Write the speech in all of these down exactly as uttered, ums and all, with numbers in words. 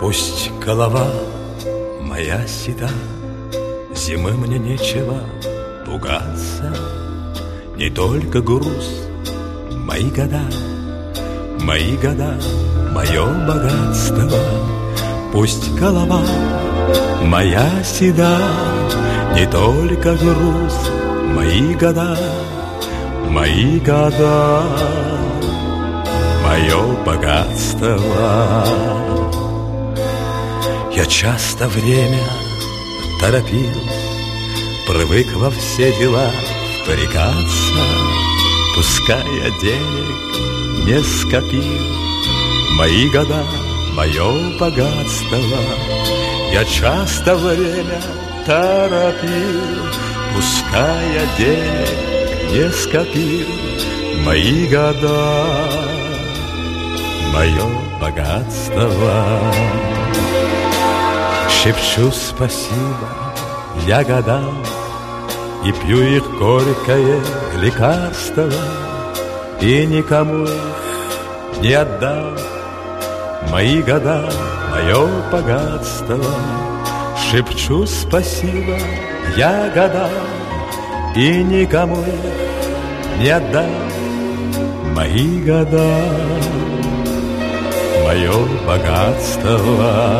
Пусть голова моя седа, зимы мне нечего пугаться. Не только груз, мои года, мои года, мое богатство. Пусть голова моя седа, не только груз, мои года, мои года, мое богатство. Я часто время торопил, привык во все дела впрягаться. Пускай я денег не скопил, мои года, мое богатство. Я часто время торопил, пускай я денег не скопил, мои года, мое богатство. Шепчу спасибо я годам и пью их горькое лекарство, и никому их не отдам. Мои года, мое богатство. Шепчу спасибо я годам и никому их не отдам. Мои года, мое богатство.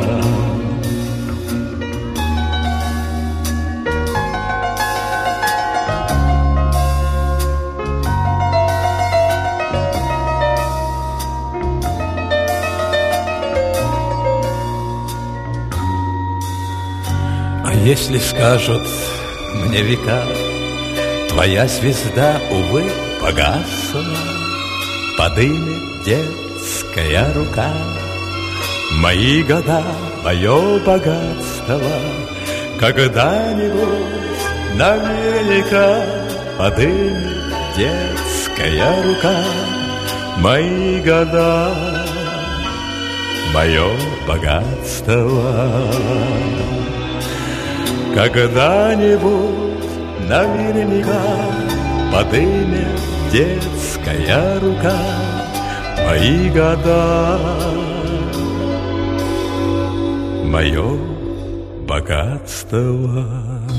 Если скажут мне века, твоя звезда, увы, погасла, подымет детская рука. Мои года, мое богатство, когда-нибудь наверняка подымет детская рука. Мои года, мое богатство. Когда-нибудь наверняка подымет детская рука. Мои года, мое богатство.